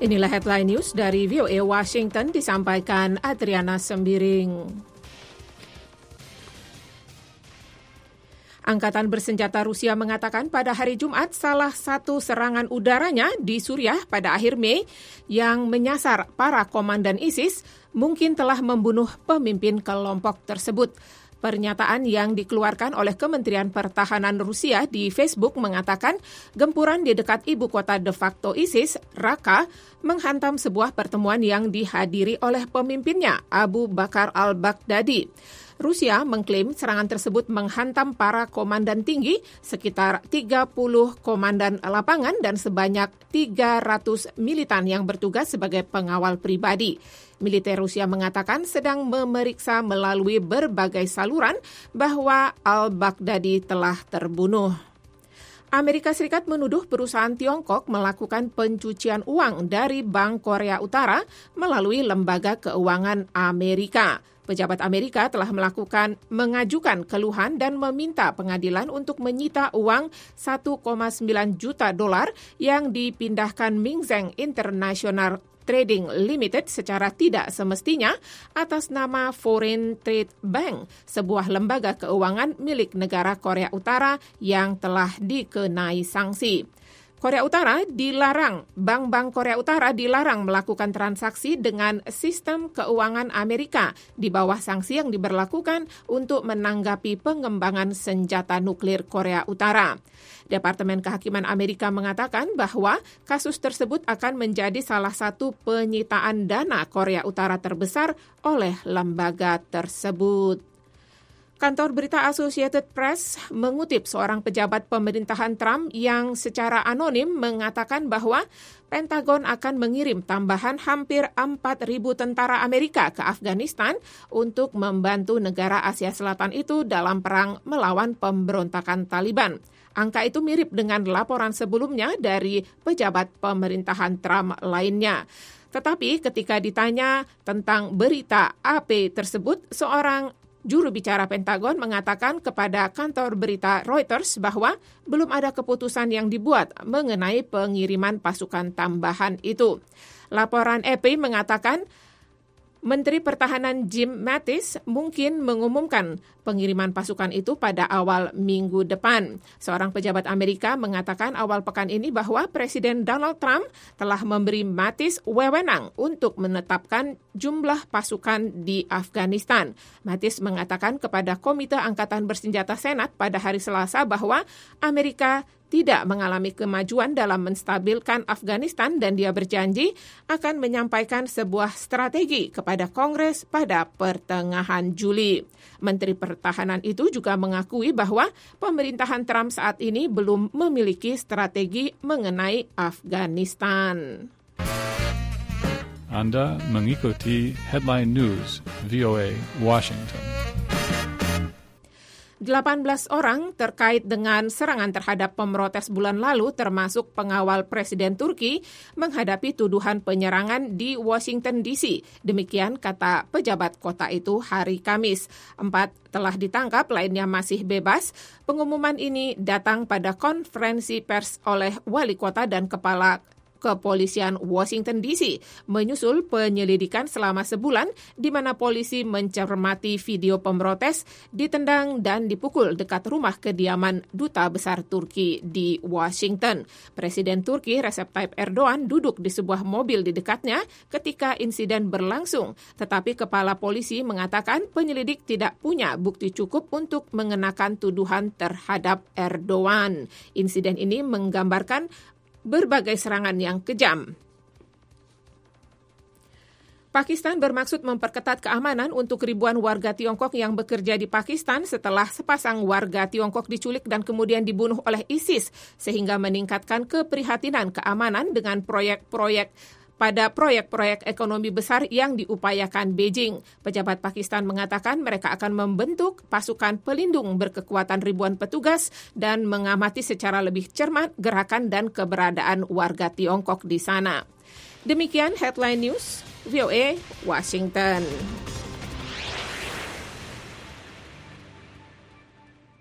Inilah headline news dari VOA Washington disampaikan Adriana Sembiring. Angkatan bersenjata Rusia mengatakan pada hari Jumat salah satu serangan udaranya di Suriah pada akhir Mei yang menyasar para komandan ISIS mungkin telah membunuh pemimpin kelompok tersebut. Pernyataan yang dikeluarkan oleh Kementerian Pertahanan Rusia di Facebook mengatakan gempuran di dekat ibu kota de facto ISIS, Raqqa, menghantam sebuah pertemuan yang dihadiri oleh pemimpinnya, Abu Bakar al-Baghdadi. Rusia mengklaim serangan tersebut menghantam para komandan tinggi, sekitar 30 komandan lapangan dan sebanyak 300 militan yang bertugas sebagai pengawal pribadi. Militer Rusia mengatakan sedang memeriksa melalui berbagai saluran bahwa al-Baghdadi telah terbunuh. Amerika Serikat menuduh perusahaan Tiongkok melakukan pencucian uang dari Bank Korea Utara melalui Lembaga Keuangan Amerika. Pejabat Amerika telah mengajukan keluhan dan meminta pengadilan untuk menyita uang 1,9 juta dolar yang dipindahkan Ming Zeng International Trading Limited secara tidak semestinya atas nama Foreign Trade Bank, sebuah lembaga keuangan milik negara Korea Utara yang telah dikenai sanksi. Bank-bank Korea Utara dilarang melakukan transaksi dengan sistem keuangan Amerika di bawah sanksi yang diberlakukan untuk menanggapi pengembangan senjata nuklir Korea Utara. Departemen Kehakiman Amerika mengatakan bahwa kasus tersebut akan menjadi salah satu penyitaan dana Korea Utara terbesar oleh lembaga tersebut. Kantor berita Associated Press mengutip seorang pejabat pemerintahan Trump yang secara anonim mengatakan bahwa Pentagon akan mengirim tambahan hampir 4.000 tentara Amerika ke Afghanistan untuk membantu negara Asia Selatan itu dalam perang melawan pemberontakan Taliban. Angka itu mirip dengan laporan sebelumnya dari pejabat pemerintahan Trump lainnya. Tetapi ketika ditanya tentang berita AP tersebut, seorang juru bicara Pentagon mengatakan kepada kantor berita Reuters bahwa belum ada keputusan yang dibuat mengenai pengiriman pasukan tambahan itu. Laporan AP mengatakan Menteri Pertahanan Jim Mattis mungkin mengumumkan pengiriman pasukan itu pada awal minggu depan. Seorang pejabat Amerika mengatakan awal pekan ini bahwa Presiden Donald Trump telah memberi Mattis wewenang untuk menetapkan jumlah pasukan di Afghanistan. Mattis mengatakan kepada Komite Angkatan Bersenjata Senat pada hari Selasa bahwa Amerika tidak mengalami kemajuan dalam menstabilkan Afghanistan dan dia berjanji akan menyampaikan sebuah strategi kepada Kongres pada pertengahan Juli. Menteri Pertahanan itu juga mengakui bahwa pemerintahan Trump saat ini belum memiliki strategi mengenai Afghanistan. Anda mengikuti Headline News VOA Washington. 18 orang terkait dengan serangan terhadap pemrotes bulan lalu termasuk pengawal Presiden Turki menghadapi tuduhan penyerangan di Washington DC. Demikian kata pejabat kota itu hari Kamis. 4 telah ditangkap, lainnya masih bebas. Pengumuman ini datang pada konferensi pers oleh wali kota dan kepala Kepolisian Washington DC menyusul penyelidikan selama sebulan di mana polisi mencermati video pemrotes ditendang dan dipukul dekat rumah kediaman Duta Besar Turki di Washington. Presiden Turki Recep Tayyip Erdogan duduk di sebuah mobil di dekatnya ketika insiden berlangsung, tetapi kepala polisi mengatakan penyelidik tidak punya bukti cukup untuk mengenakan tuduhan terhadap Erdogan. Insiden ini menggambarkan berbagai serangan yang kejam. Pakistan bermaksud memperketat keamanan untuk ribuan warga Tiongkok yang bekerja di Pakistan setelah sepasang warga Tiongkok diculik dan kemudian dibunuh oleh ISIS, sehingga meningkatkan keprihatinan keamanan dengan proyek-proyek ekonomi besar yang diupayakan Beijing. Pejabat Pakistan mengatakan mereka akan membentuk pasukan pelindung berkekuatan ribuan petugas dan mengamati secara lebih cermat gerakan dan keberadaan warga Tiongkok di sana. Demikian Headline News VOA Washington.